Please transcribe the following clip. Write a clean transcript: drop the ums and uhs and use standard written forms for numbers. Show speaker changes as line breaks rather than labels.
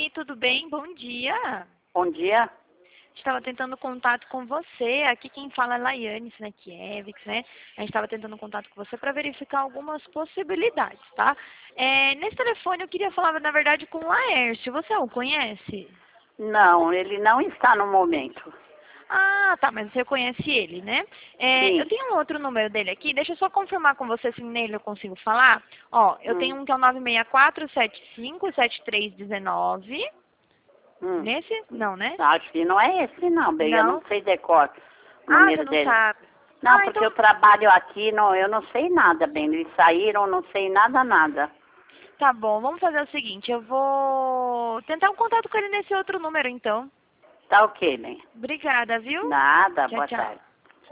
Oi, tudo bem? Bom dia.
Bom dia.
Estava tentando contato com você. Aqui quem fala é Laiane Snakiewicz, né? A gente estava tentando contato com você para verificar algumas possibilidades, tá? Nesse telefone eu queria falar, na verdade, com o Laércio. Você o conhece?
Não, ele não está no momento.
Ah, tá, mas você conhece ele, né? Eu
Sim.
tenho um outro número dele aqui, deixa eu só confirmar com você se nele eu consigo falar. Ó, eu tenho um que é o 964-75-7319.
Hum.
Nesse? Não, né?
Acho que não é esse não, bem. Eu não
Não?
sei decor o
Ah, você
número
não
dele.
sabe.
Não,
Ah,
porque
então
eu trabalho aqui, não, eu não sei nada, bem. Eles saíram, não sei nada.
tá bom. Vamos fazer o seguinte, eu vou tentar um contato com ele nesse outro número, então.
Tá ok, bem.
Obrigada, viu?
Nada,
Tchau,
boa
tchau.
tarde.